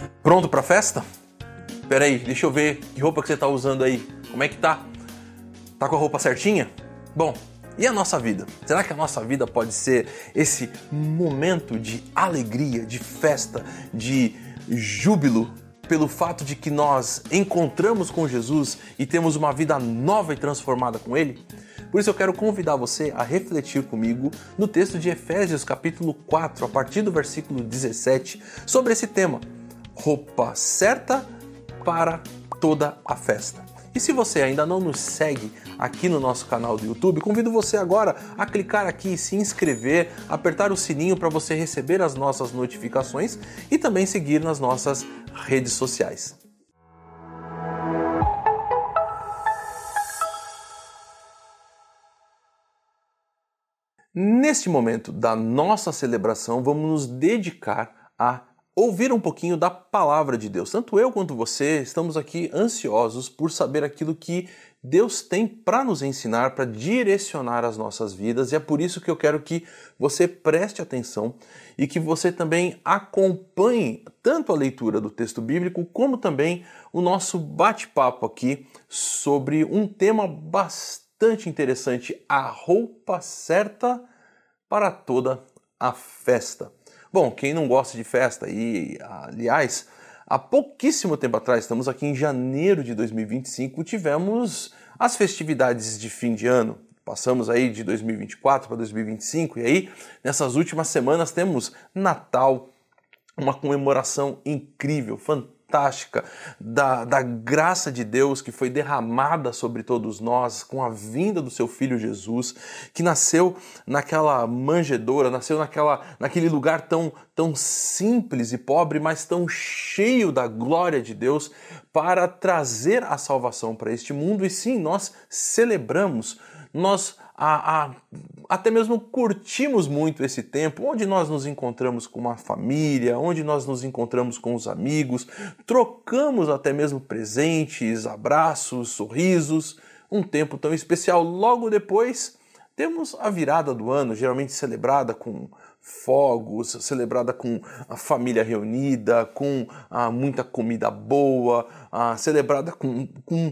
Pronto pra festa? Pera aí, deixa eu ver que roupa que você tá usando aí. Como é que tá? Tá com a roupa certinha? Bom, e a nossa vida? Será que a nossa vida pode ser esse momento de alegria, de festa, de júbilo pelo fato de que nós encontramos com Jesus e temos uma vida nova e transformada com Ele? Por isso eu quero convidar você a refletir comigo no texto de Efésios capítulo 4, a partir do versículo 17, sobre esse tema, roupa certa para toda a festa. E se você ainda não nos segue aqui no nosso canal do YouTube, convido você agora a clicar aqui, se inscrever, apertar o sininho para você receber as nossas notificações e também seguir nas nossas redes sociais. Neste momento da nossa celebração, vamos nos dedicar a ouvir um pouquinho da palavra de Deus. Tanto eu quanto você estamos aqui ansiosos por saber aquilo que Deus tem para nos ensinar, para direcionar as nossas vidas, e é por isso que eu quero que você preste atenção e que você também acompanhe tanto a leitura do texto bíblico como também o nosso bate-papo aqui sobre um tema bastante interessante, a roupa certa para toda a festa. Bom, quem não gosta de festa e, aliás, há pouquíssimo tempo atrás, estamos aqui em janeiro de 2025, tivemos as festividades de fim de ano. Passamos aí de 2024 para 2025 e aí, nessas últimas semanas, temos Natal, uma comemoração incrível, fantástica, da graça de Deus que foi derramada sobre todos nós com a vinda do seu Filho Jesus, que nasceu naquela manjedoura, nasceu naquele lugar tão simples e pobre, mas tão cheio da glória de Deus para trazer a salvação para este mundo. E sim, nós celebramos, nós até mesmo curtimos muito esse tempo, onde nós nos encontramos com uma família, onde nós nos encontramos com os amigos, trocamos até mesmo presentes, abraços, sorrisos, um tempo tão especial. Logo depois, temos a virada do ano, geralmente celebrada com fogos, celebrada com a família reunida, com muita comida boa, celebrada com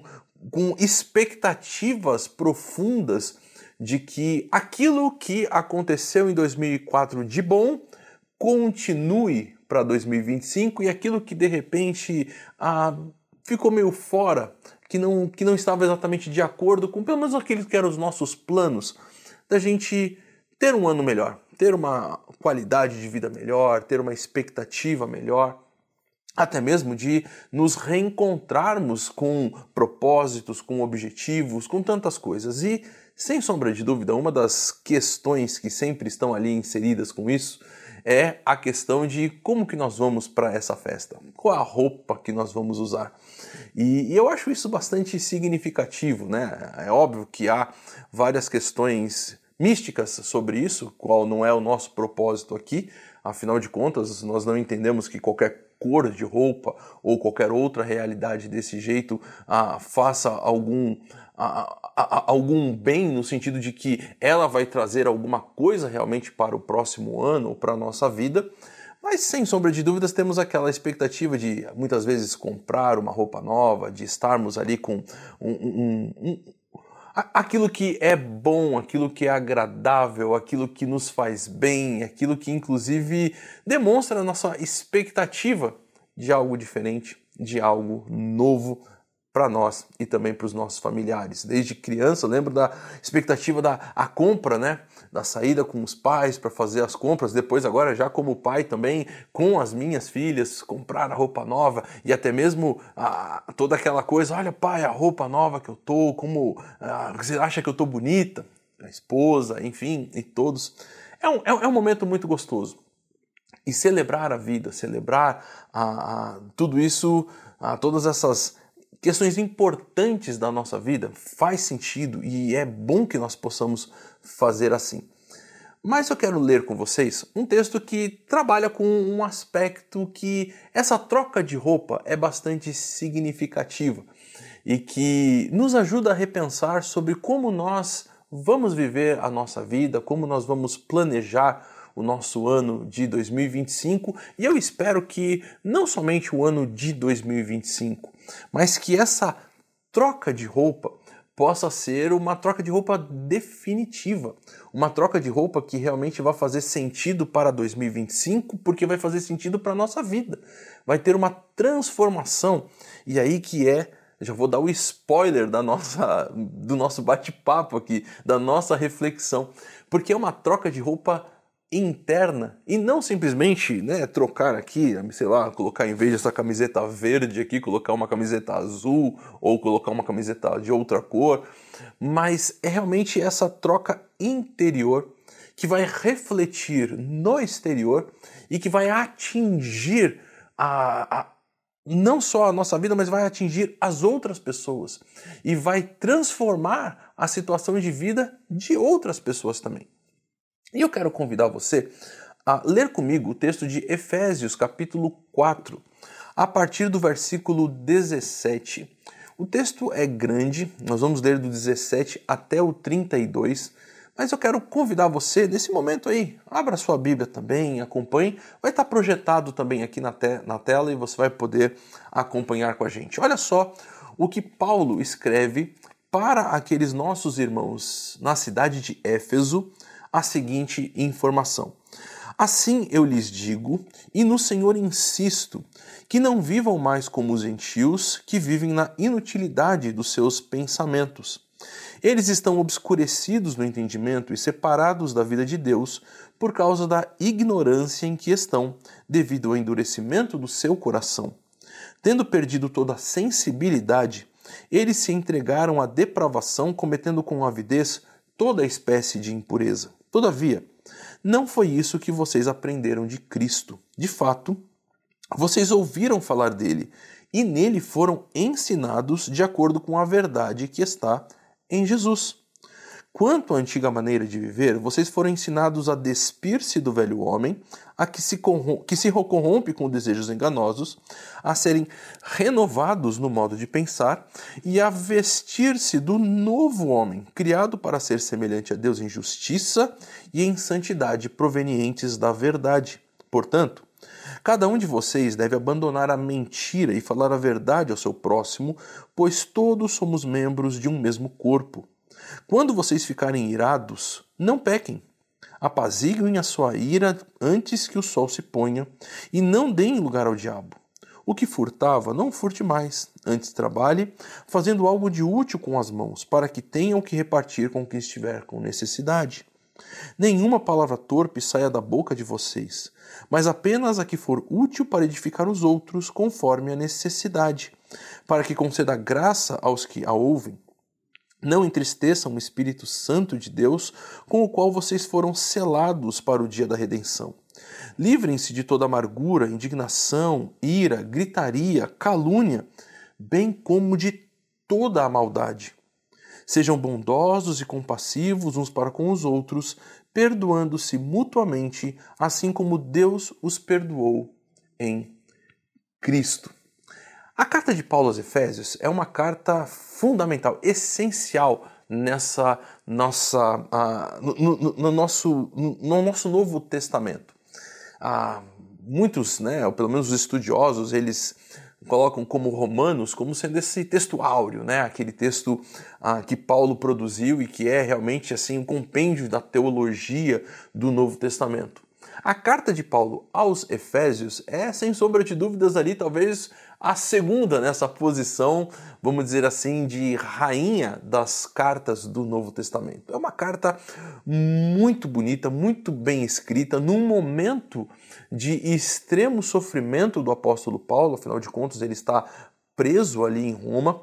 expectativas profundas de que aquilo que aconteceu em 2004 de bom continue para 2025 e aquilo que de repente ficou meio fora, que não estava exatamente de acordo com pelo menos aqueles que eram os nossos planos, da gente ter um ano melhor, ter uma qualidade de vida melhor, ter uma expectativa melhor, até mesmo de nos reencontrarmos com propósitos, com objetivos, com tantas coisas. E, sem sombra de dúvida, uma das questões que sempre estão ali inseridas com isso é a questão de como que nós vamos para essa festa, qual a roupa que nós vamos usar. E eu acho isso bastante significativo, né? É óbvio que há várias questões místicas sobre isso, qual não é o nosso propósito aqui, afinal de contas, nós não entendemos que qualquer cor de roupa ou qualquer outra realidade desse jeito faça algum bem, no sentido de que ela vai trazer alguma coisa realmente para o próximo ano ou para a nossa vida, mas sem sombra de dúvidas temos aquela expectativa de muitas vezes comprar uma roupa nova, de estarmos ali com aquilo que é bom, aquilo que é agradável, aquilo que nos faz bem, aquilo que inclusive demonstra a nossa expectativa de algo diferente, de algo novo para nós e também para os nossos familiares. Desde criança, eu lembro da expectativa da compra, né? Da saída com os pais para fazer as compras, depois agora já como pai também, com as minhas filhas, comprar a roupa nova e até mesmo toda aquela coisa, olha pai, a roupa nova que eu tô, como você acha que eu tô bonita? A esposa, enfim, e todos. É um momento muito gostoso. E celebrar a vida, celebrar tudo isso, todas essas questões importantes da nossa vida, faz sentido e é bom que nós possamos fazer assim. Mas eu quero ler com vocês um texto que trabalha com um aspecto que essa troca de roupa é bastante significativa e que nos ajuda a repensar sobre como nós vamos viver a nossa vida, como nós vamos planejar o nosso ano de 2025 e eu espero que não somente o ano de 2025, mas que essa troca de roupa possa ser uma troca de roupa definitiva, uma troca de roupa que realmente vai fazer sentido para 2025, porque vai fazer sentido para a nossa vida, vai ter uma transformação, e aí que já vou dar o spoiler do nosso bate-papo aqui, da nossa reflexão, porque é uma troca de roupa interna e não simplesmente, né, trocar aqui, sei lá, colocar em vez dessa camiseta verde aqui, colocar uma camiseta azul ou colocar uma camiseta de outra cor, mas é realmente essa troca interior que vai refletir no exterior e que vai atingir não só a nossa vida, mas vai atingir as outras pessoas e vai transformar a situação de vida de outras pessoas também. E eu quero convidar você a ler comigo o texto de Efésios, capítulo 4, a partir do versículo 17. O texto é grande, nós vamos ler do 17 até o 32, mas eu quero convidar você, nesse momento aí, abra sua Bíblia também, acompanhe, vai estar projetado também aqui na tela e você vai poder acompanhar com a gente. Olha só o que Paulo escreve para aqueles nossos irmãos na cidade de Éfeso, a seguinte informação. Assim eu lhes digo, e no Senhor insisto, que não vivam mais como os gentios, que vivem na inutilidade dos seus pensamentos. Eles estão obscurecidos no entendimento e separados da vida de Deus por causa da ignorância em que estão, devido ao endurecimento do seu coração. Tendo perdido toda a sensibilidade, eles se entregaram à depravação, cometendo com avidez toda espécie de impureza. Todavia, não foi isso que vocês aprenderam de Cristo. De fato, vocês ouviram falar dele e nele foram ensinados de acordo com a verdade que está em Jesus. Quanto à antiga maneira de viver, vocês foram ensinados a despir-se do velho homem, a que se corrompe com desejos enganosos, a serem renovados no modo de pensar e a vestir-se do novo homem, criado para ser semelhante a Deus em justiça e em santidade provenientes da verdade. Portanto, cada um de vocês deve abandonar a mentira e falar a verdade ao seu próximo, pois todos somos membros de um mesmo corpo. Quando vocês ficarem irados, não pequem. Apaziguem a sua ira antes que o sol se ponha e não deem lugar ao diabo. O que furtava, não furte mais. Antes trabalhe, fazendo algo de útil com as mãos, para que tenham o que repartir com quem estiver com necessidade. Nenhuma palavra torpe saia da boca de vocês, mas apenas a que for útil para edificar os outros conforme a necessidade, para que conceda graça aos que a ouvem. Não entristeçam o Espírito Santo de Deus, com o qual vocês foram selados para o dia da redenção. Livrem-se de toda amargura, indignação, ira, gritaria, calúnia, bem como de toda a maldade. Sejam bondosos e compassivos uns para com os outros, perdoando-se mutuamente, assim como Deus os perdoou em Cristo. A carta de Paulo aos Efésios é uma carta fundamental, essencial nessa nossa, no nosso Novo Testamento. Muitos, né, ou pelo menos os estudiosos, eles colocam como Romanos como sendo esse texto áureo, né, aquele texto que Paulo produziu e que é realmente assim um compêndio da teologia do Novo Testamento. A carta de Paulo aos Efésios é, sem sombra de dúvidas, ali talvez a segunda nessa posição, vamos dizer assim, de rainha das cartas do Novo Testamento. É uma carta muito bonita, muito bem escrita, num momento de extremo sofrimento do apóstolo Paulo, afinal de contas ele está preso ali em Roma,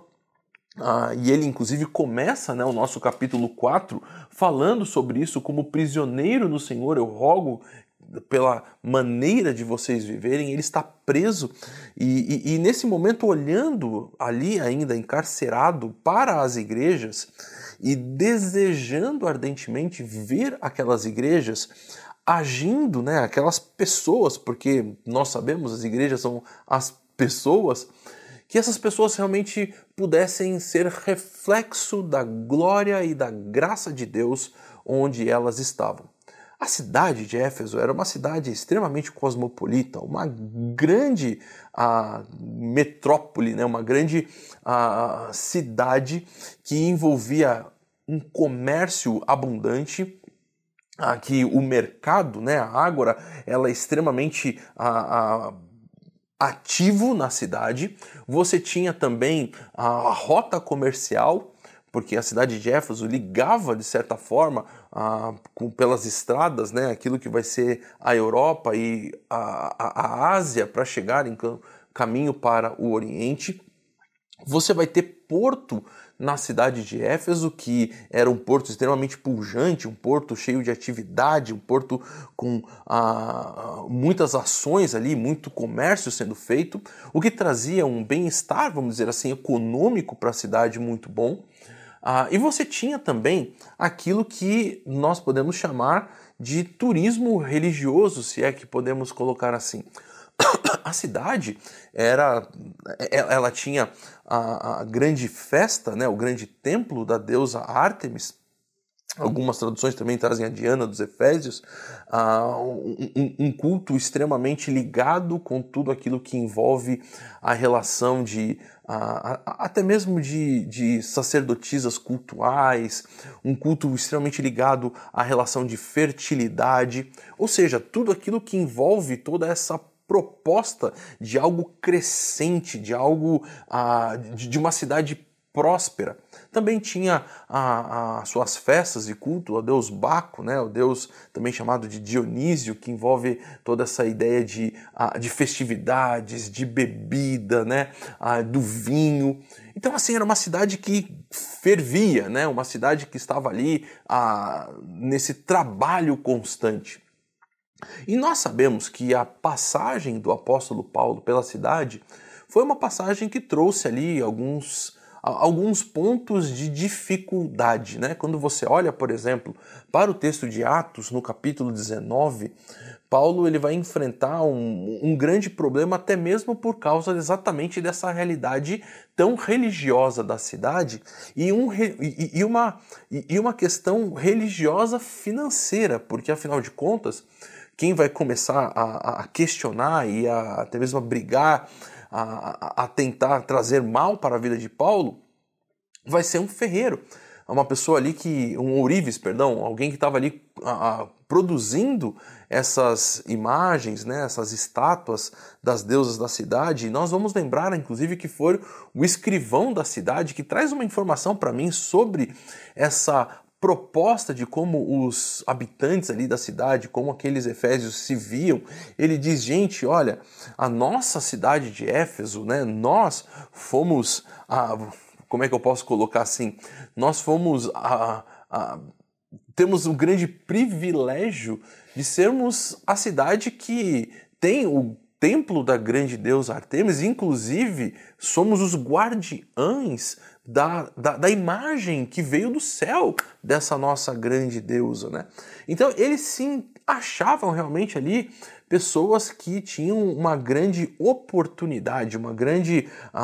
e ele inclusive começa, né, o nosso capítulo 4 falando sobre isso: como prisioneiro no Senhor eu rogo pela maneira de vocês viverem. Ele está preso e nesse momento olhando ali ainda encarcerado para as igrejas e desejando ardentemente ver aquelas igrejas agindo, né, aquelas pessoas, porque nós sabemos as igrejas são as pessoas, que essas pessoas realmente pudessem ser reflexo da glória e da graça de Deus onde elas estavam. A cidade de Éfeso era uma cidade extremamente cosmopolita, uma grande metrópole, né? Uma grande cidade que envolvia um comércio abundante, que o mercado, né, a ágora, ela é extremamente ativo na cidade. Você tinha também a rota comercial, porque a cidade de Éfeso ligava, de certa forma, pelas estradas, né, aquilo que vai ser a Europa e a Ásia para chegar em caminho para o Oriente. Você vai ter porto na cidade de Éfeso, que era um porto extremamente pujante, um porto cheio de atividade, um porto com muitas ações ali, muito comércio sendo feito, o que trazia um bem-estar, vamos dizer assim, econômico para a cidade muito bom. E você tinha também aquilo que nós podemos chamar de turismo religioso, se é que podemos colocar assim. A cidade ela tinha a grande festa, né, o grande templo da deusa Ártemis. Algumas traduções também trazem a Diana dos Efésios, um culto extremamente ligado com tudo aquilo que envolve a relação até mesmo de sacerdotisas cultuais, um culto extremamente ligado à relação de fertilidade, ou seja, tudo aquilo que envolve toda essa proposta de algo crescente, de algo de uma cidade próspera. Também tinha as suas festas de culto ao deus Baco, né, o deus também chamado de Dionísio, que envolve toda essa ideia de festividades, de bebida, né, do vinho. Então, assim, era uma cidade que fervia, né, uma cidade que estava ali nesse trabalho constante. E nós sabemos que a passagem do apóstolo Paulo pela cidade foi uma passagem que trouxe ali alguns pontos de dificuldade, né? Quando você olha, por exemplo, para o texto de Atos, no capítulo 19, Paulo ele vai enfrentar um grande problema, até mesmo por causa exatamente dessa realidade tão religiosa da cidade e uma questão religiosa financeira, porque afinal de contas, quem vai começar a questionar e até mesmo a brigar, a tentar trazer mal para a vida de Paulo, vai ser um ferreiro. Uma pessoa ali um ourives, perdão, alguém que estava ali produzindo essas imagens, né, essas estátuas das deusas da cidade. E nós vamos lembrar, inclusive, que foi o escrivão da cidade que traz uma informação para mim sobre essa proposta de como os habitantes ali da cidade, como aqueles efésios se viam. Ele diz, gente, olha, a nossa cidade de Éfeso, né, nós fomos, como é que eu posso colocar assim, nós fomos, temos o grande privilégio de sermos a cidade que tem o templo da grande deusa Ártemis, inclusive somos os guardiães da imagem que veio do céu dessa nossa grande deusa, né? Então eles sim achavam realmente ali pessoas que tinham uma grande oportunidade, uma grande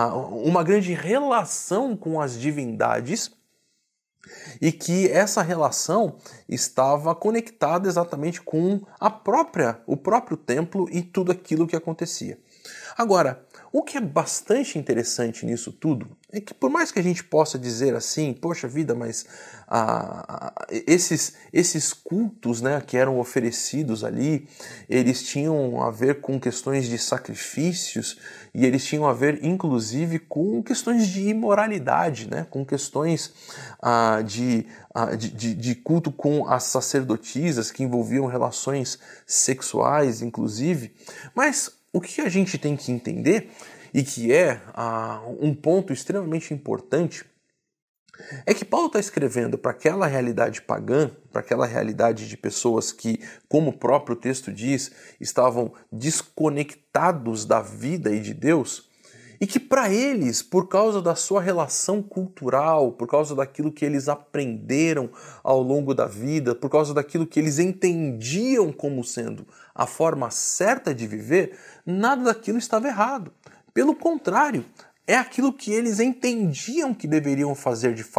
relação com as divindades, e que essa relação estava conectada exatamente com o próprio templo e tudo aquilo que acontecia. Agora, o que é bastante interessante nisso tudo é que, por mais que a gente possa dizer assim, poxa vida, mas esses cultos, né, que eram oferecidos ali, eles tinham a ver com questões de sacrifícios e eles tinham a ver, inclusive, com questões de imoralidade, né, com questões de culto com as sacerdotisas que envolviam relações sexuais, inclusive. Mas o que a gente tem que entender, e que é um ponto extremamente importante, é que Paulo está escrevendo para aquela realidade pagã, para aquela realidade de pessoas que, como o próprio texto diz, estavam desconectados da vida e de Deus, e que para eles, por causa da sua relação cultural, por causa daquilo que eles aprenderam ao longo da vida, por causa daquilo que eles entendiam como sendo a forma certa de viver, nada daquilo estava errado. Pelo contrário, é aquilo que eles entendiam que deveriam fazer de fato.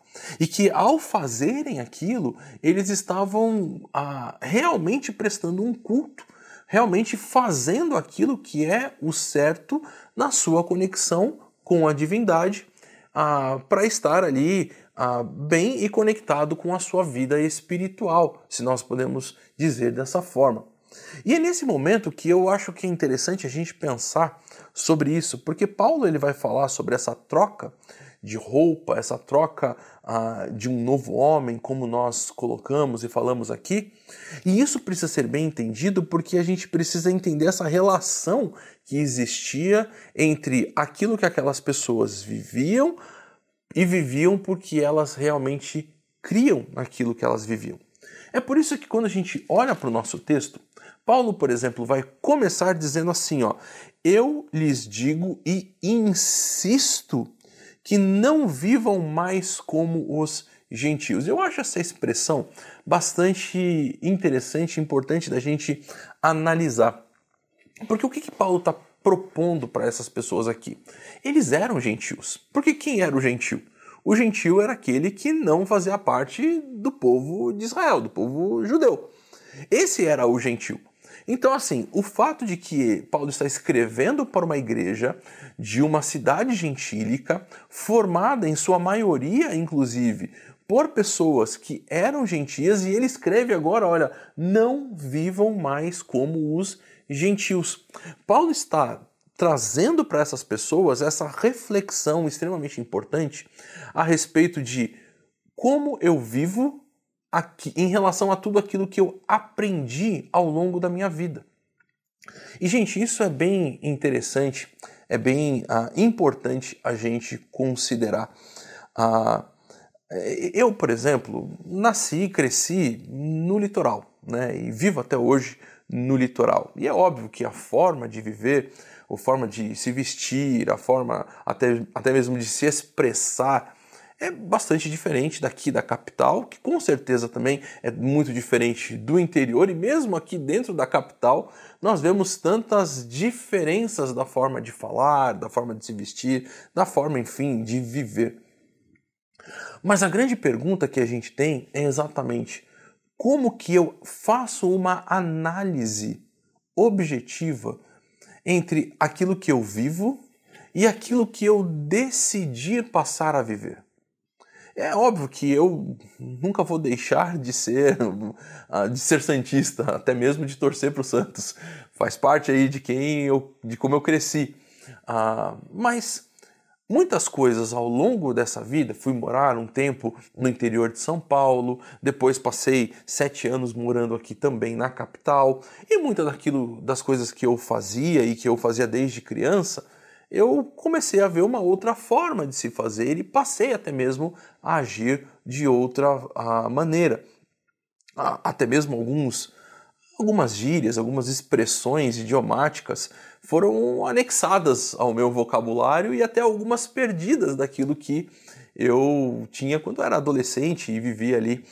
E que ao fazerem aquilo, eles estavam realmente prestando um culto, realmente fazendo aquilo que é o certo na sua conexão com a divindade, para estar ali bem e conectado com a sua vida espiritual, se nós podemos dizer dessa forma. E é nesse momento que eu acho que é interessante a gente pensar sobre isso, porque Paulo ele vai falar sobre essa troca de roupa, essa troca de um novo homem, como nós colocamos e falamos aqui. E isso precisa ser bem entendido porque a gente precisa entender essa relação que existia entre aquilo que aquelas pessoas viviam e viviam porque elas realmente criam naquilo que elas viviam. É por isso que quando a gente olha para o nosso texto, Paulo, por exemplo, vai começar dizendo assim, eu lhes digo e insisto que não vivam mais como os gentios. Eu acho essa expressão bastante interessante e importante da gente analisar. Porque o que Paulo está propondo para essas pessoas aqui? Eles eram gentios. Porque quem era o gentio? O gentio era aquele que não fazia parte do povo de Israel, do povo judeu. Esse era o gentio. Então, assim, o fato de que Paulo está escrevendo para uma igreja de uma cidade gentílica, formada em sua maioria, inclusive, por pessoas que eram gentias, e ele escreve agora, olha, não vivam mais como os gentios. Paulo está trazendo para essas pessoas essa reflexão extremamente importante a respeito de como eu vivo aqui, em relação a tudo aquilo que eu aprendi ao longo da minha vida. E, gente, isso é bem interessante, é bem importante a gente considerar. Eu, por exemplo, nasci e cresci no litoral, né, e vivo até hoje no litoral. E é óbvio que a forma de viver, a forma de se vestir, a forma até mesmo de se expressar é bastante diferente daqui da capital, que com certeza também é muito diferente do interior, e mesmo aqui dentro da capital nós vemos tantas diferenças da forma de falar, da forma de se vestir, da forma, enfim, de viver. Mas a grande pergunta que a gente tem é exatamente como que eu faço uma análise objetiva entre aquilo que eu vivo e aquilo que eu decidi passar a viver. É óbvio que eu nunca vou deixar de ser santista, até mesmo de torcer para o Santos. Faz parte aí de como eu cresci. Mas muitas coisas ao longo dessa vida, fui morar um tempo no interior de São Paulo, depois passei 7 anos morando aqui também na capital, e muitas das coisas que eu fazia e que eu fazia desde criança, eu comecei a ver uma outra forma de se fazer e passei até mesmo a agir de outra maneira. Até mesmo algumas gírias, algumas expressões idiomáticas foram anexadas ao meu vocabulário e até algumas perdidas daquilo que eu tinha quando era adolescente e vivia ali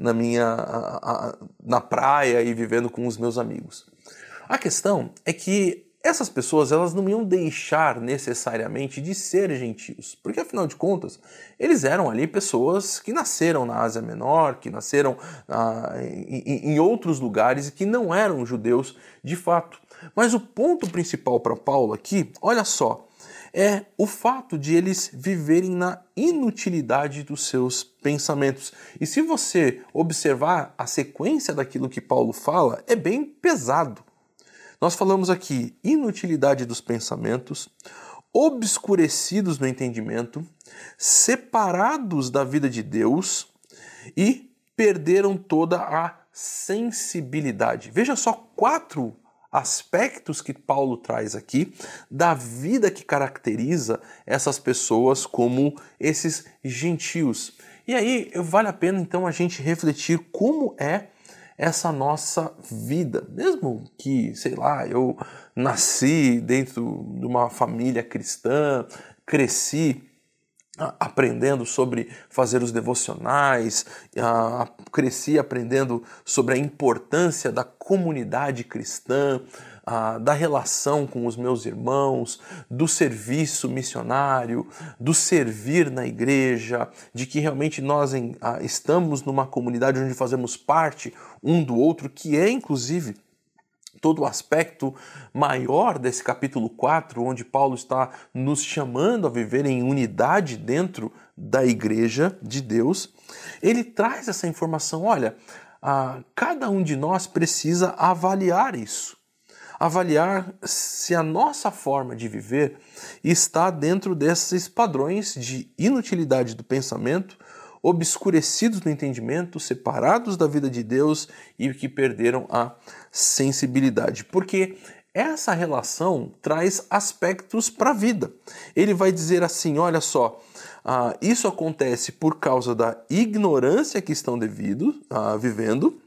na praia e vivendo com os meus amigos. A questão é que essas pessoas elas não iam deixar necessariamente de ser gentios, porque afinal de contas eles eram ali pessoas que nasceram na Ásia Menor, que nasceram em outros lugares e que não eram judeus de fato. Mas o ponto principal para Paulo aqui, olha só, é o fato de eles viverem na inutilidade dos seus pensamentos. E se você observar a sequência daquilo que Paulo fala, é bem pesado. Nós falamos aqui inutilidade dos pensamentos, obscurecidos no entendimento, separados da vida de Deus e perderam toda a sensibilidade. Veja só 4 aspectos que Paulo traz aqui da vida que caracteriza essas pessoas como esses gentios. E aí vale a pena então a gente refletir como é essa nossa vida. Mesmo que, sei lá, eu nasci dentro de uma família cristã, cresci aprendendo sobre fazer os devocionais, cresci aprendendo sobre a importância da comunidade cristã, da relação com os meus irmãos, do serviço missionário, do servir na igreja, de que realmente nós estamos numa comunidade onde fazemos parte um do outro, que é inclusive todo o aspecto maior desse capítulo 4, onde Paulo está nos chamando a viver em unidade dentro da igreja de Deus. Ele traz essa informação, olha, cada um de nós precisa avaliar isso. Avaliar se a nossa forma de viver está dentro desses padrões de inutilidade do pensamento, obscurecidos no entendimento, separados da vida de Deus e que perderam a sensibilidade. Porque essa relação traz aspectos para a vida. Ele vai dizer assim, olha só, isso acontece por causa da ignorância que estão vivendo,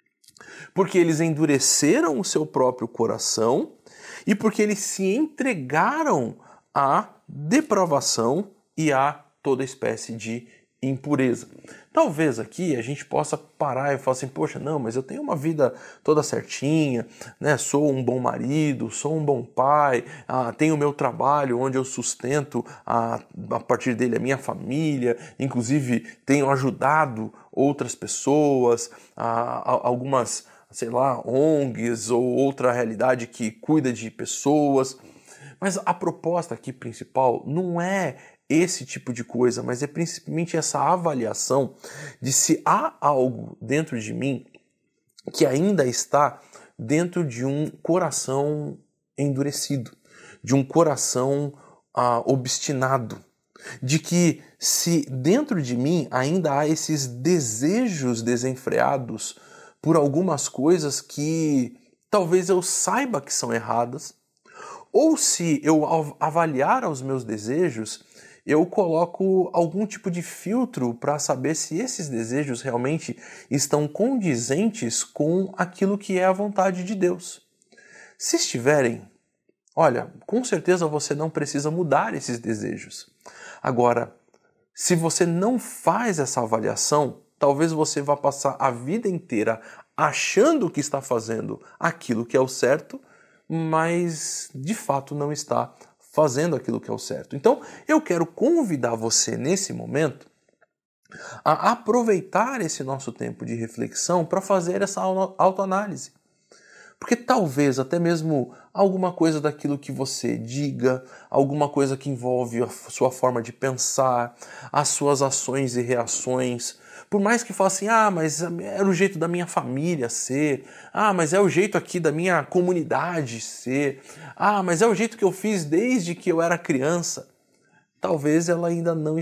porque eles endureceram o seu próprio coração e porque eles se entregaram à depravação e a toda espécie de impureza. Talvez aqui a gente possa parar e falar assim, poxa, não, mas eu tenho uma vida toda certinha, né? Sou um bom marido, sou um bom pai, tenho o meu trabalho onde eu sustento a partir dele a minha família, inclusive tenho ajudado outras pessoas, algumas, sei lá, ONGs ou outra realidade que cuida de pessoas. Mas a proposta aqui principal não é esse tipo de coisa, mas é principalmente essa avaliação de se há algo dentro de mim que ainda está dentro de um coração endurecido, de um coração obstinado, de que se dentro de mim ainda há esses desejos desenfreados por algumas coisas que talvez eu saiba que são erradas, ou se eu avaliar os meus desejos, eu coloco algum tipo de filtro para saber se esses desejos realmente estão condizentes com aquilo que é a vontade de Deus. Se estiverem, olha, com certeza você não precisa mudar esses desejos. Agora, se você não faz essa avaliação, talvez você vá passar a vida inteira achando que está fazendo aquilo que é o certo, mas de fato não está fazendo aquilo que é o certo. Então, eu quero convidar você nesse momento a aproveitar esse nosso tempo de reflexão para fazer essa autoanálise. Porque talvez até mesmo alguma coisa daquilo que você diga, alguma coisa que envolve a sua forma de pensar, as suas ações e reações, por mais que fale assim, mas era o jeito da minha família ser, mas é o jeito aqui da minha comunidade ser, mas é o jeito que eu fiz desde que eu era criança. Talvez ela ainda não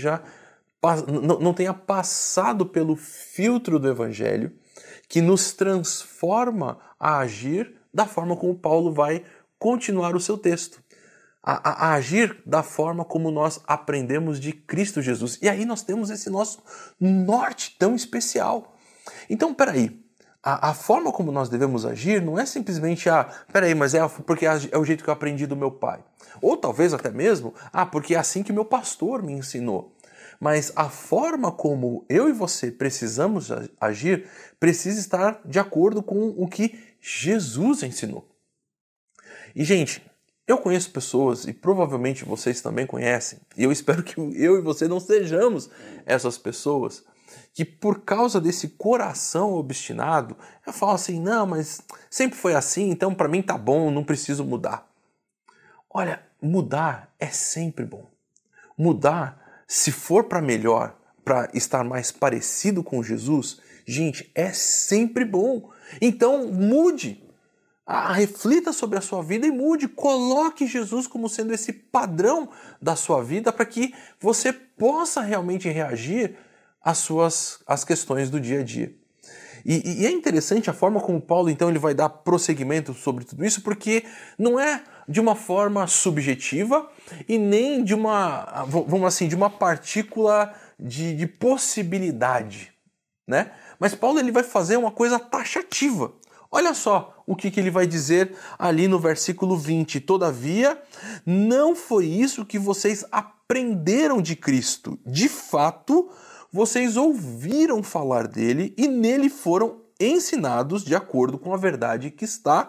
tenha passado pelo filtro do Evangelho que nos transforma a agir da forma como Paulo vai continuar o seu texto. A agir da forma como nós aprendemos de Cristo Jesus. E aí nós temos esse nosso norte tão especial. Então, peraí, a forma como nós devemos agir não é simplesmente, mas porque é o jeito que eu aprendi do meu pai. Ou talvez até mesmo, porque é assim que meu pastor me ensinou. Mas a forma como eu e você precisamos agir precisa estar de acordo com o que Jesus ensinou. E, gente, eu conheço pessoas, e provavelmente vocês também conhecem, e eu espero que eu e você não sejamos essas pessoas, que por causa desse coração obstinado, eu falo assim, não, mas sempre foi assim, então para mim tá bom, não preciso mudar. Olha, mudar é sempre bom. Mudar, se for para melhor, para estar mais parecido com Jesus, gente, é sempre bom. Então mude. Reflita sobre a sua vida e mude. Coloque Jesus como sendo esse padrão da sua vida para que você possa realmente reagir às questões do dia a dia. E é interessante a forma como Paulo, então, ele vai dar prosseguimento sobre tudo isso, porque não é de uma forma subjetiva e nem de uma, vamos assim, de uma partícula de possibilidade, né? Mas Paulo ele vai fazer uma coisa taxativa. Olha só o que ele vai dizer ali no versículo 20. Todavia, não foi isso que vocês aprenderam de Cristo. De fato, vocês ouviram falar dele e nele foram ensinados de acordo com a verdade que está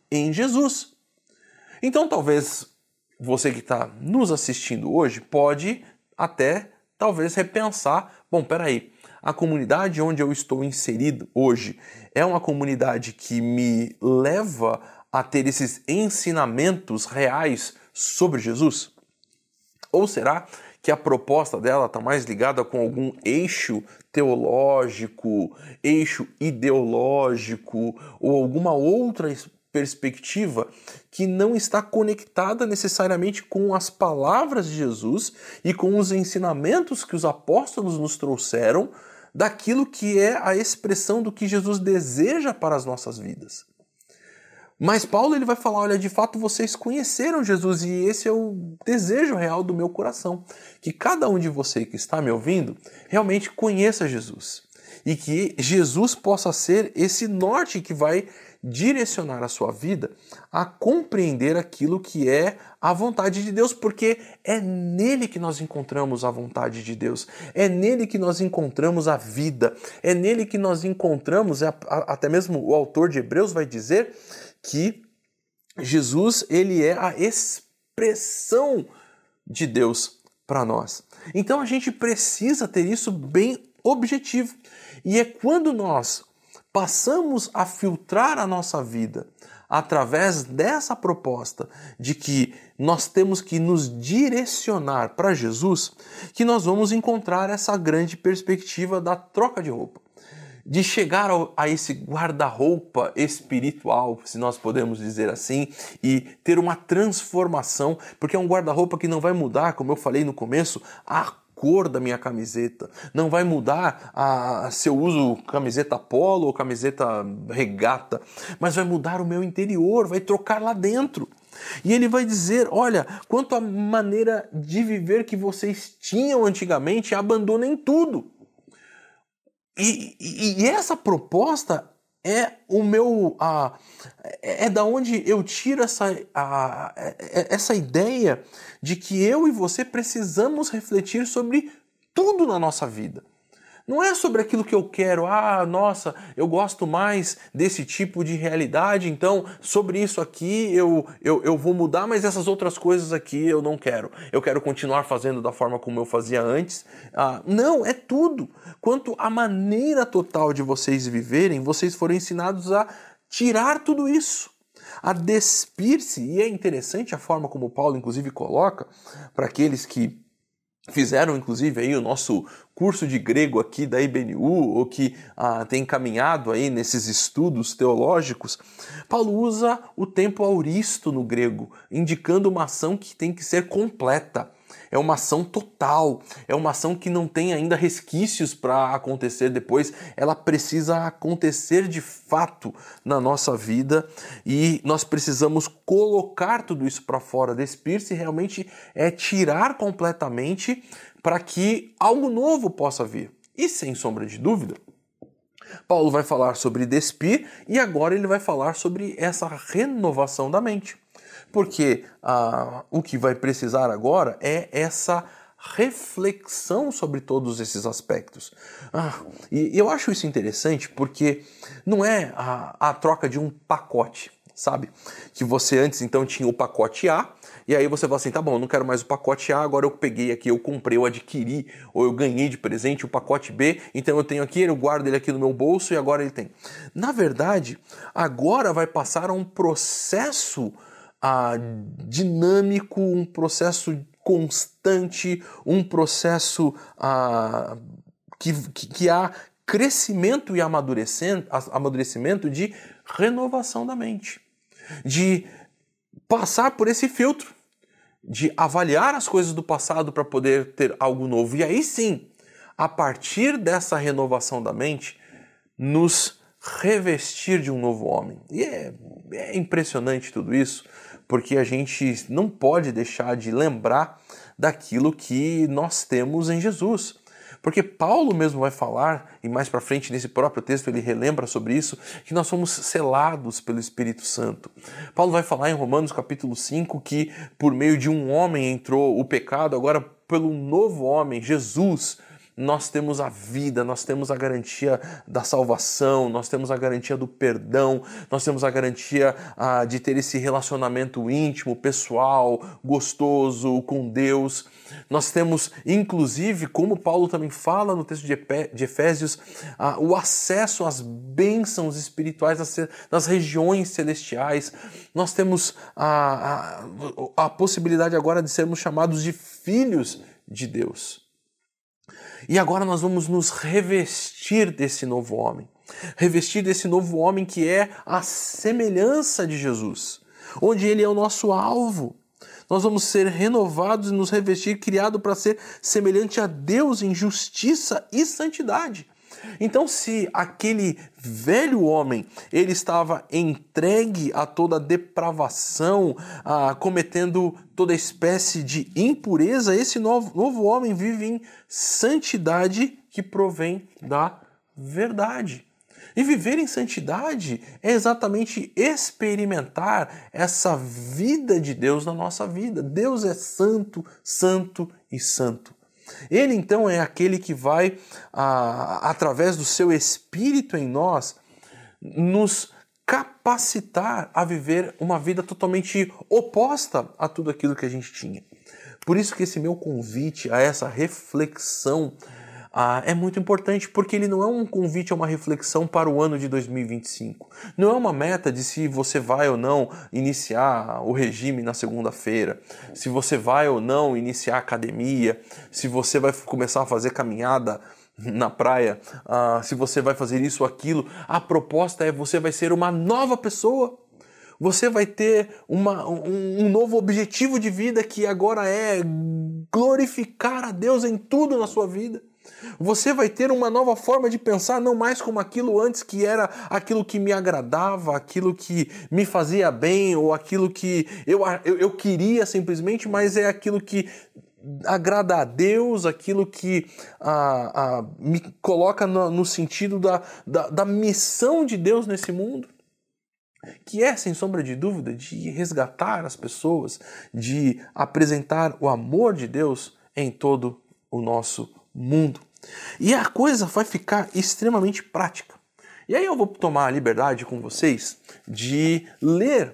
em Jesus. Então talvez você que está nos assistindo hoje pode até talvez repensar, bom, peraí, a comunidade onde eu estou inserido hoje é uma comunidade que me leva a ter esses ensinamentos reais sobre Jesus? Ou será que a proposta dela está mais ligada com algum eixo teológico, eixo ideológico ou alguma outra perspectiva que não está conectada necessariamente com as palavras de Jesus e com os ensinamentos que os apóstolos nos trouxeram daquilo que é a expressão do que Jesus deseja para as nossas vidas? Mas Paulo ele vai falar, olha, de fato vocês conheceram Jesus e esse é o desejo real do meu coração. Que cada um de vocês que está me ouvindo realmente conheça Jesus. E que Jesus possa ser esse norte que vai direcionar a sua vida a compreender aquilo que é a vontade de Deus, porque é nele que nós encontramos a vontade de Deus, é nele que nós encontramos a vida, é nele que nós encontramos, até mesmo o autor de Hebreus vai dizer que Jesus ele é a expressão de Deus para nós. Então a gente precisa ter isso bem objetivo. E é quando nós passamos a filtrar a nossa vida através dessa proposta de que nós temos que nos direcionar para Jesus, que nós vamos encontrar essa grande perspectiva da troca de roupa. De chegar a esse guarda-roupa espiritual, se nós podemos dizer assim, e ter uma transformação, porque é um guarda-roupa que não vai mudar, como eu falei no começo, a cor da minha camiseta, não vai mudar se eu uso camiseta polo ou camiseta regata, mas vai mudar o meu interior, vai trocar lá dentro. E ele vai dizer, olha, quanto à maneira de viver que vocês tinham antigamente, abandonem tudo. E essa proposta é o meu. É da onde eu tiro essa ideia de que eu e você precisamos refletir sobre tudo na nossa vida. Não é sobre aquilo que eu quero, nossa, eu gosto mais desse tipo de realidade, então sobre isso aqui eu vou mudar, mas essas outras coisas aqui eu não quero. Eu quero continuar fazendo da forma como eu fazia antes. Não, é tudo. Quanto à maneira total de vocês viverem, vocês foram ensinados a tirar tudo isso, a despir-se. E é interessante a forma como Paulo, inclusive, coloca para aqueles que fizeram, inclusive, aí o nosso curso de grego aqui da IBNU, ou que tem caminhado aí nesses estudos teológicos. Paulo usa o tempo auristo no grego, indicando uma ação que tem que ser completa. É uma ação total, é uma ação que não tem ainda resquícios para acontecer depois, ela precisa acontecer de fato na nossa vida e nós precisamos colocar tudo isso para fora, despir-se realmente é tirar completamente para que algo novo possa vir. E sem sombra de dúvida, Paulo vai falar sobre despir e agora ele vai falar sobre essa renovação da mente. Porque o que vai precisar agora é essa reflexão sobre todos esses aspectos. E eu acho isso interessante porque não é a troca de um pacote, sabe? Que você antes então tinha o pacote A, e aí você fala assim, tá bom, eu não quero mais o pacote A, agora eu peguei aqui, eu comprei, eu adquiri, ou eu ganhei de presente o pacote B, então eu tenho aqui, eu guardo ele aqui no meu bolso e agora ele tem. Na verdade, agora vai passar a um processo dinâmico, um processo constante, um processo que há crescimento e amadurecimento de renovação da mente, de passar por esse filtro, de avaliar as coisas do passado para poder ter algo novo. E aí sim, a partir dessa renovação da mente, nos revestir de um novo homem. E é impressionante tudo isso, porque a gente não pode deixar de lembrar daquilo que nós temos em Jesus. Porque Paulo mesmo vai falar, e mais para frente nesse próprio texto ele relembra sobre isso, que nós somos selados pelo Espírito Santo. Paulo vai falar em Romanos capítulo 5 que por meio de um homem entrou o pecado, agora pelo novo homem, Jesus, nós temos a vida, nós temos a garantia da salvação, nós temos a garantia do perdão, nós temos a garantia de ter esse relacionamento íntimo, pessoal, gostoso com Deus. Nós temos, inclusive, como Paulo também fala no texto de Efésios, o acesso às bênçãos espirituais das regiões celestiais. Nós temos a possibilidade agora de sermos chamados de filhos de Deus. E agora nós vamos nos revestir desse novo homem. Revestir desse novo homem que é a semelhança de Jesus, onde ele é o nosso alvo. Nós vamos ser renovados e nos revestir, criado para ser semelhante a Deus em justiça e santidade. Então, se aquele velho homem, ele estava entregue a toda depravação, cometendo toda espécie de impureza, esse novo homem vive em santidade que provém da verdade. E viver em santidade é exatamente experimentar essa vida de Deus na nossa vida. Deus é santo, santo e santo. Ele, então, é aquele que vai, através do seu Espírito em nós, nos capacitar a viver uma vida totalmente oposta a tudo aquilo que a gente tinha. Por isso que esse meu convite a essa reflexão é muito importante, porque ele não é um convite a uma reflexão para o ano de 2025. Não é uma meta de se você vai ou não iniciar o regime na segunda-feira, se você vai ou não iniciar a academia, se você vai começar a fazer caminhada na praia, se você vai fazer isso ou aquilo. A proposta é: você vai ser uma nova pessoa. Você vai ter um novo objetivo de vida, que agora é glorificar a Deus em tudo na sua vida. Você vai ter uma nova forma de pensar, não mais como aquilo antes, que era aquilo que me agradava, aquilo que me fazia bem, ou aquilo que eu queria simplesmente, mas é aquilo que agrada a Deus, aquilo que me coloca no sentido da missão de Deus nesse mundo, que é, sem sombra de dúvida, de resgatar as pessoas, de apresentar o amor de Deus em todo o nosso mundo. E a coisa vai ficar extremamente prática. E aí eu vou tomar a liberdade com vocês de ler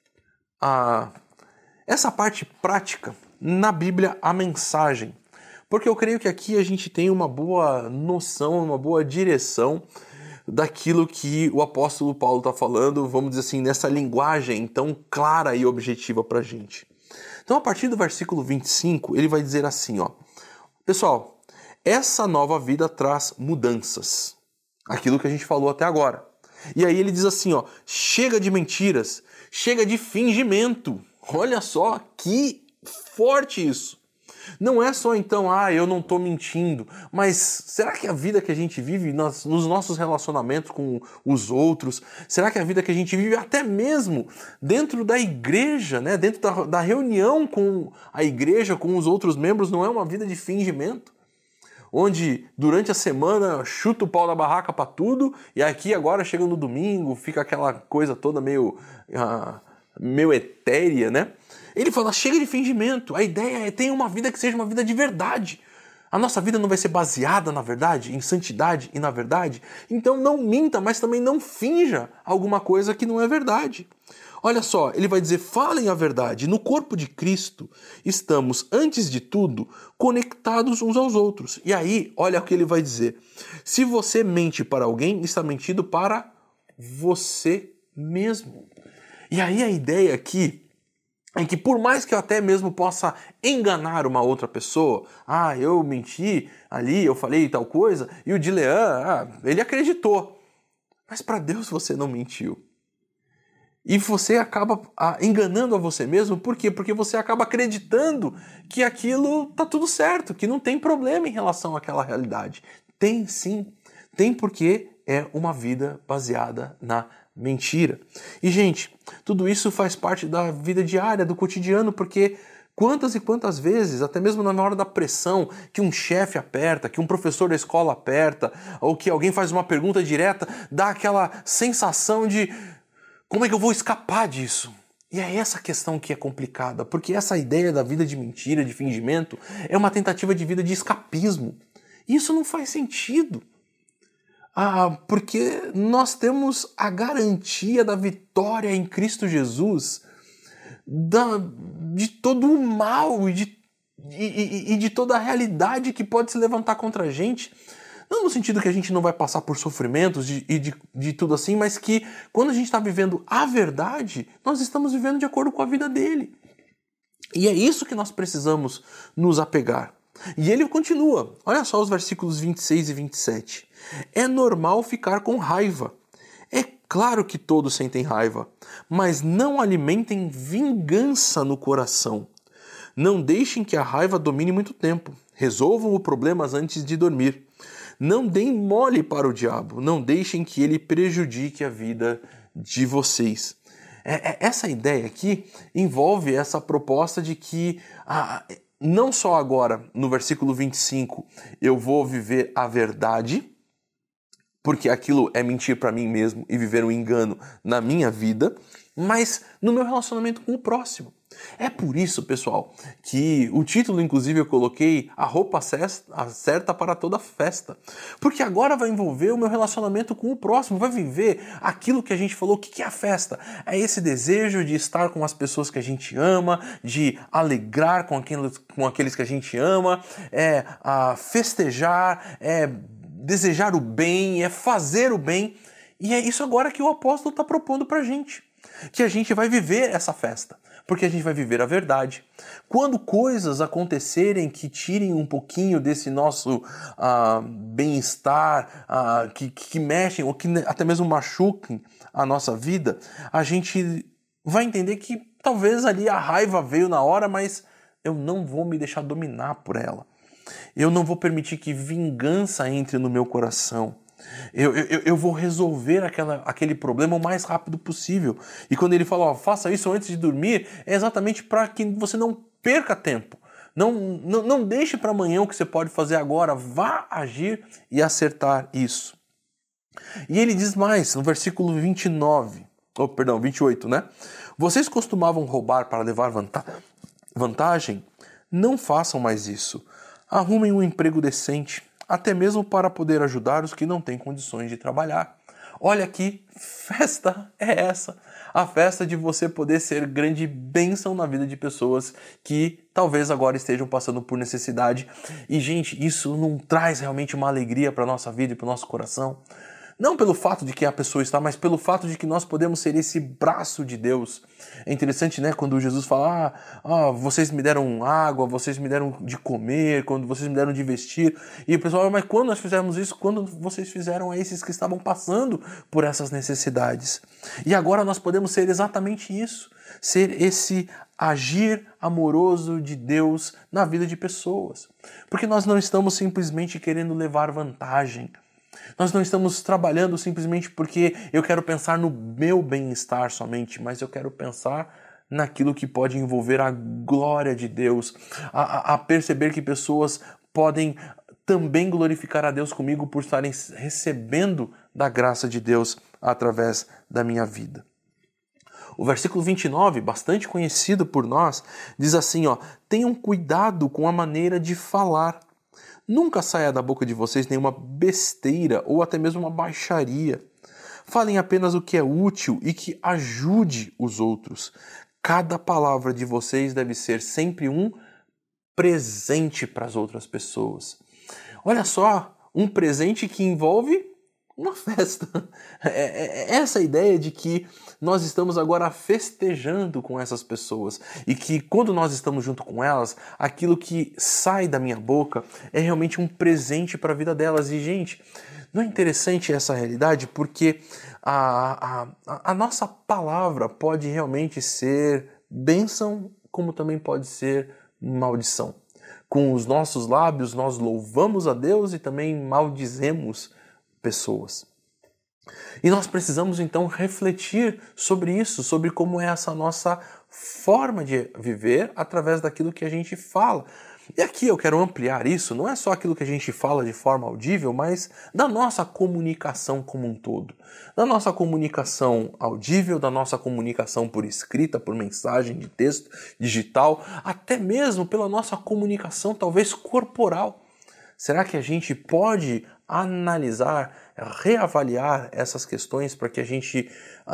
essa parte prática na Bíblia, a mensagem. Porque eu creio que aqui a gente tem uma boa noção, uma boa direção daquilo que o apóstolo Paulo está falando, vamos dizer assim, nessa linguagem tão clara e objetiva para a gente. Então, a partir do versículo 25, ele vai dizer assim, ó: pessoal, essa nova vida traz mudanças. Aquilo que a gente falou até agora. E aí ele diz assim, ó: chega de mentiras, chega de fingimento. Olha só que forte isso. Não é só então, eu não estou mentindo, mas será que a vida que a gente vive nos nossos relacionamentos com os outros, será que a vida que a gente vive até mesmo dentro da igreja, né, dentro da reunião com a igreja, com os outros membros, não é uma vida de fingimento? Onde durante a semana chuta o pau da barraca para tudo, e aqui agora chega no domingo, fica aquela coisa toda meio etérea, né? Ele fala, chega de fingimento, a ideia é ter uma vida que seja uma vida de verdade. A nossa vida não vai ser baseada na verdade, em santidade e na verdade. Então não minta, mas também não finja alguma coisa que não é verdade. Olha só, ele vai dizer, falem a verdade. No corpo de Cristo estamos, antes de tudo, conectados uns aos outros. E aí, olha o que ele vai dizer. Se você mente para alguém, está mentindo para você mesmo. E aí a ideia aqui é que por mais que eu até mesmo possa enganar uma outra pessoa, eu menti ali, eu falei tal coisa, e o Dilean, ele acreditou. Mas para Deus você não mentiu. E você acaba enganando a você mesmo, por quê? Porque você acaba acreditando que aquilo tá tudo certo, que não tem problema em relação àquela realidade. Tem sim, tem, porque é uma vida baseada na mentira. E, gente, tudo isso faz parte da vida diária, do cotidiano, porque quantas e quantas vezes, até mesmo na hora da pressão, que um chefe aperta, que um professor da escola aperta, ou que alguém faz uma pergunta direta, dá aquela sensação de como é que eu vou escapar disso? E é essa questão que é complicada, porque essa ideia da vida de mentira, de fingimento, é uma tentativa de vida de escapismo. Isso não faz sentido. Porque nós temos a garantia da vitória em Cristo Jesus, de todo o mal e de toda a realidade que pode se levantar contra a gente. Não no sentido que a gente não vai passar por sofrimentos de tudo assim, mas que quando a gente está vivendo a verdade, nós estamos vivendo de acordo com a vida dele. E é isso que nós precisamos nos apegar. E ele continua, olha só os versículos 26 e 27. É normal ficar com raiva. É claro que todos sentem raiva, mas não alimentem vingança no coração. Não deixem que a raiva domine muito tempo. Resolvam os problemas antes de dormir. Não deem mole para o diabo. Não deixem que ele prejudique a vida de vocês. Essa ideia aqui envolve essa proposta de que não só agora, no versículo 25, eu vou viver a verdade, porque aquilo é mentir para mim mesmo e viver um engano na minha vida, mas no meu relacionamento com o próximo. É por isso, pessoal, que o título, inclusive, eu coloquei a roupa certa para toda festa. Porque agora vai envolver o meu relacionamento com o próximo, vai viver aquilo que a gente falou. O que é a festa? É esse desejo de estar com as pessoas que a gente ama, de alegrar com aqueles que a gente ama, festejar, desejar o bem, fazer o bem. E é isso agora que o apóstolo está propondo para a gente. Que a gente vai viver essa festa. Porque a gente vai viver a verdade. Quando coisas acontecerem que tirem um pouquinho desse nosso bem-estar, que mexem ou que até mesmo machuquem a nossa vida, a gente vai entender que talvez ali a raiva veio na hora, mas eu não vou me deixar dominar por ela. Eu não vou permitir que vingança entre no meu coração. Eu vou resolver aquele problema o mais rápido possível. E quando ele fala, faça isso antes de dormir, é exatamente para que você não perca tempo. Não deixe para amanhã o que você pode fazer agora. Vá agir e acertar isso. E ele diz mais, no versículo 28, né? Vocês costumavam roubar para levar vantagem? Não façam mais isso. Arrumem um emprego decente, até mesmo para poder ajudar os que não têm condições de trabalhar. Olha que festa é essa! A festa de você poder ser grande bênção na vida de pessoas que talvez agora estejam passando por necessidade. E, gente, isso não traz realmente uma alegria para a nossa vida e para o nosso coração? Não pelo fato de que a pessoa está, mas pelo fato de que nós podemos ser esse braço de Deus. É interessante, né, quando Jesus fala, vocês me deram água, vocês me deram de comer, quando vocês me deram de vestir. E o pessoal, mas quando nós fizemos isso? Quando vocês fizeram a esses que estavam passando por essas necessidades. E agora nós podemos ser exatamente isso. Ser esse agir amoroso de Deus na vida de pessoas. Porque nós não estamos simplesmente querendo levar vantagem. Nós não estamos trabalhando simplesmente porque eu quero pensar no meu bem-estar somente, mas eu quero pensar naquilo que pode envolver a glória de Deus, a perceber que pessoas podem também glorificar a Deus comigo por estarem recebendo da graça de Deus através da minha vida. O versículo 29, bastante conhecido por nós, diz assim, tenham cuidado com a maneira de falar. Nunca saia da boca de vocês nenhuma besteira ou até mesmo uma baixaria. Falem apenas o que é útil e que ajude os outros. Cada palavra de vocês deve ser sempre um presente para as outras pessoas. Olha só, um presente que envolve uma festa. Essa ideia de que nós estamos agora festejando com essas pessoas e que quando nós estamos junto com elas, aquilo que sai da minha boca é realmente um presente para a vida delas. E, gente, não é interessante essa realidade? Porque a nossa palavra pode realmente ser bênção, como também pode ser maldição. Com os nossos lábios nós louvamos a Deus e também maldizemos pessoas. E nós precisamos então refletir sobre isso, sobre como é essa nossa forma de viver através daquilo que a gente fala. E aqui eu quero ampliar isso, não é só aquilo que a gente fala de forma audível, mas da nossa comunicação como um todo. Da nossa comunicação audível, da nossa comunicação por escrita, por mensagem de texto, digital, até mesmo pela nossa comunicação talvez corporal. Será que a gente pode analisar, reavaliar essas questões para que a gente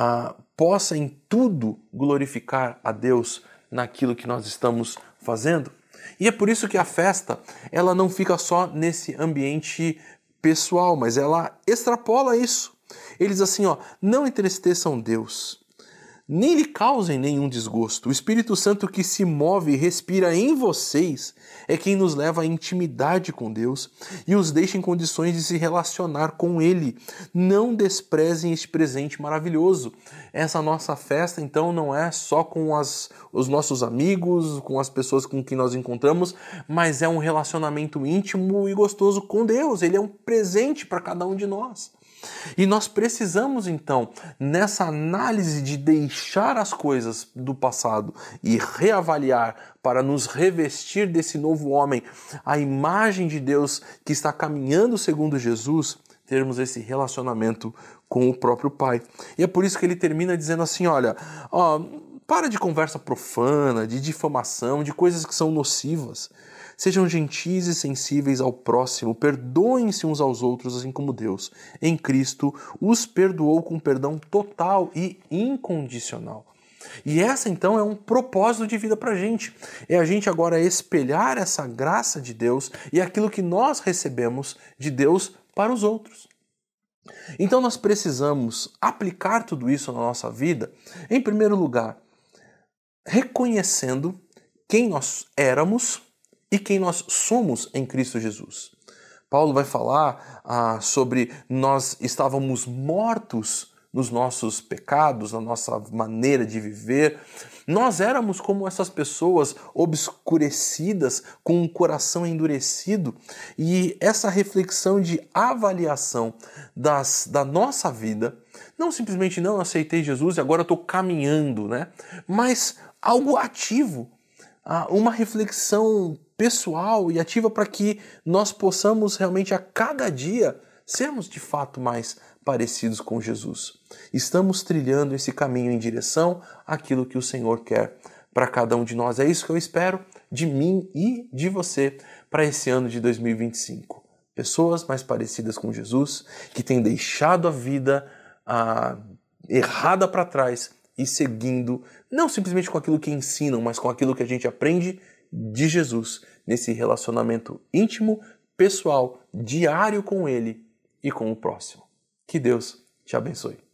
possa em tudo glorificar a Deus naquilo que nós estamos fazendo? E é por isso que a festa, ela não fica só nesse ambiente pessoal, mas ela extrapola isso. Ele diz assim, não entristeçam Deus, nem lhe causem nenhum desgosto. O Espírito Santo que se move e respira em vocês é quem nos leva à intimidade com Deus e os deixa em condições de se relacionar com Ele. Não desprezem este presente maravilhoso. Essa nossa festa, então, não é só com os nossos amigos, com as pessoas com quem nós encontramos, mas é um relacionamento íntimo e gostoso com Deus. Ele é um presente para cada um de nós. E nós precisamos, então, nessa análise de deixar as coisas do passado e reavaliar para nos revestir desse novo homem, a imagem de Deus que está caminhando segundo Jesus, termos esse relacionamento com o próprio Pai. E é por isso que ele termina dizendo assim, para de conversa profana, de difamação, de coisas que são nocivas. Sejam gentis e sensíveis ao próximo, perdoem-se uns aos outros, assim como Deus, em Cristo, os perdoou com perdão total e incondicional. E essa, então, é um propósito de vida para a gente. É a gente agora espelhar essa graça de Deus e aquilo que nós recebemos de Deus para os outros. Então, nós precisamos aplicar tudo isso na nossa vida, em primeiro lugar, reconhecendo quem nós éramos e quem nós somos em Cristo Jesus. Paulo vai falar sobre nós estávamos mortos nos nossos pecados, na nossa maneira de viver. Nós éramos como essas pessoas obscurecidas, com um coração endurecido. E essa reflexão de avaliação da nossa vida, não simplesmente não aceitei Jesus e agora estou caminhando, né? Mas algo ativo, uma reflexão pessoal e ativa para que nós possamos realmente a cada dia sermos de fato mais parecidos com Jesus. Estamos trilhando esse caminho em direção àquilo que o Senhor quer para cada um de nós. É isso que eu espero de mim e de você para esse ano de 2025. Pessoas mais parecidas com Jesus, que têm deixado a vida errada para trás e seguindo, não simplesmente com aquilo que ensinam, mas com aquilo que a gente aprende de Jesus, nesse relacionamento íntimo, pessoal, diário com Ele e com o próximo. Que Deus te abençoe.